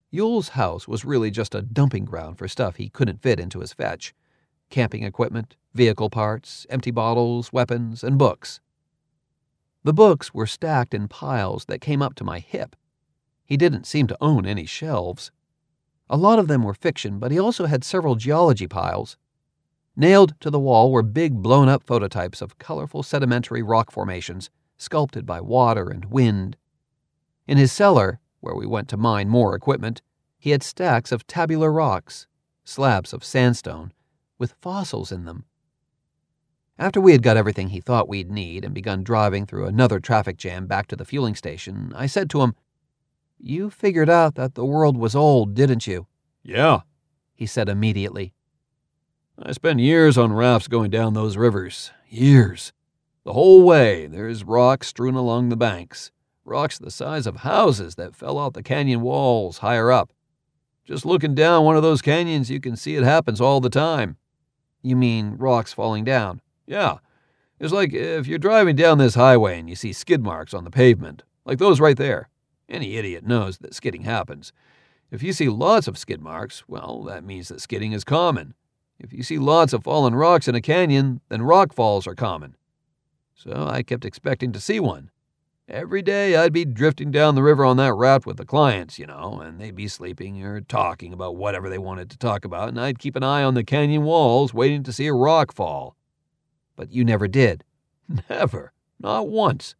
Yule's house was really just a dumping ground for stuff he couldn't fit into his fetch. Camping equipment, vehicle parts, empty bottles, weapons, and books. The books were stacked in piles that came up to my hip. He didn't seem to own any shelves. A lot of them were fiction, but he also had several geology piles. Nailed to the wall were big blown-up phototypes of colorful sedimentary rock formations, sculpted by water and wind. In his cellar, where we went to mine more equipment, he had stacks of tabular rocks, slabs of sandstone, with fossils in them. After we had got everything he thought we'd need and begun driving through another traffic jam back to the fueling station, I said to him, "You figured out that the world was old, didn't you?" "Yeah," he said immediately. "I spent years on rafts going down those rivers. Years. The whole way, there's rocks strewn along the banks. Rocks the size of houses that fell off the canyon walls higher up. Just looking down one of those canyons, you can see it happens all the time." "You mean rocks falling down?" "Yeah. It's like if you're driving down this highway and you see skid marks on the pavement, like those right there. Any idiot knows that skidding happens. If you see lots of skid marks, well, that means that skidding is common. If you see lots of fallen rocks in a canyon, then rock falls are common. So I kept expecting to see one. Every day I'd be drifting down the river on that raft with the clients, and they'd be sleeping or talking about whatever they wanted to talk about, and I'd keep an eye on the canyon walls waiting to see a rock fall." "But you never did." "Never. Not once."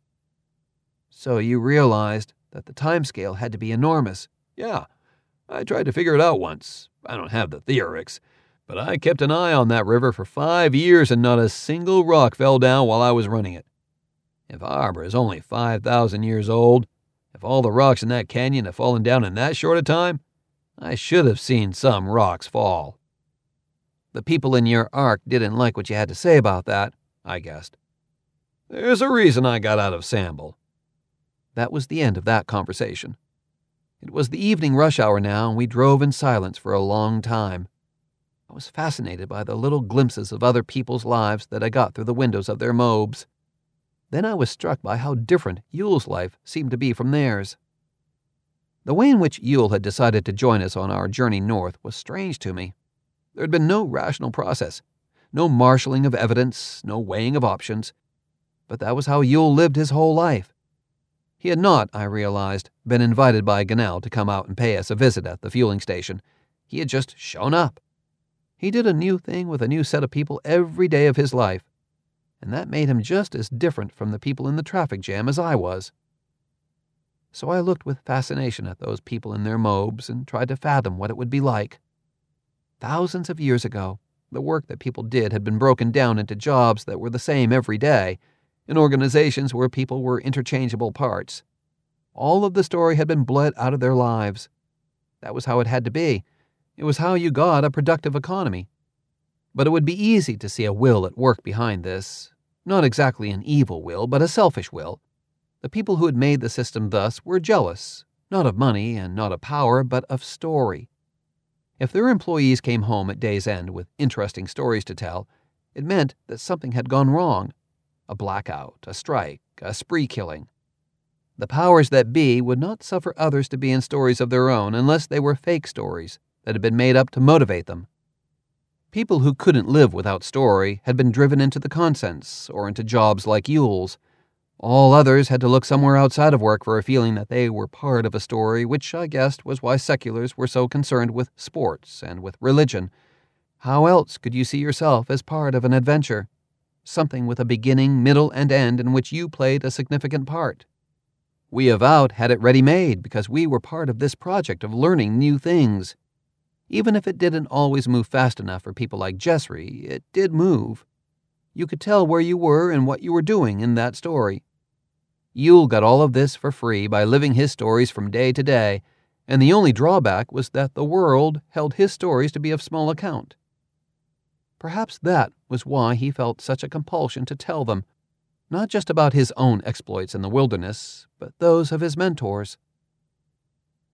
"So you realized that the timescale had to be enormous." "Yeah. I tried to figure it out once. I don't have the theorics. But I kept an eye on that river for 5 years and not a single rock fell down while I was running it. If our harbor is only 5,000 years old, if all the rocks in that canyon have fallen down in that short a time, I should have seen some rocks fall." "The people in your ark didn't like what you had to say about that," I guessed. "There's a reason I got out of Sambal." That was the end of that conversation. It was the evening rush hour now, and we drove in silence for a long time. I was fascinated by the little glimpses of other people's lives that I got through the windows of their mobes. Then I was struck by how different Yule's life seemed to be from theirs. The way in which Yule had decided to join us on our journey north was strange to me. There had been no rational process, no marshaling of evidence, no weighing of options. But that was how Yule lived his whole life. He had not, I realized, been invited by Ganel to come out and pay us a visit at the fueling station. He had just shown up. He did a new thing with a new set of people every day of his life, and that made him just as different from the people in the traffic jam as I was. So I looked with fascination at those people in their mobes and tried to fathom what it would be like. Thousands of years ago, the work that people did had been broken down into jobs that were the same every day, in organizations where people were interchangeable parts. All of the story had been bled out of their lives. That was how it had to be. It was how you got a productive economy. But it would be easy to see a will at work behind this. Not exactly an evil will, but a selfish will. The people who had made the system thus were jealous, not of money and not of power, but of story. If their employees came home at day's end with interesting stories to tell, it meant that something had gone wrong. A blackout, a strike, a spree killing. The powers that be would not suffer others to be in stories of their own unless they were fake stories that had been made up to motivate them. People who couldn't live without story had been driven into the consents or into jobs like Yule's. All others had to look somewhere outside of work for a feeling that they were part of a story, which I guessed was why seculars were so concerned with sports and with religion. How else could you see yourself as part of an adventure? Something with a beginning, middle, and end in which you played a significant part. We of Out had it ready-made because we were part of this project of learning new things. Even if it didn't always move fast enough for people like Jessry, it did move. You could tell where you were and what you were doing in that story. Yule got all of this for free by living his stories from day to day, and the only drawback was that the world held his stories to be of small account. Perhaps that was why he felt such a compulsion to tell them, not just about his own exploits in the wilderness, but those of his mentors.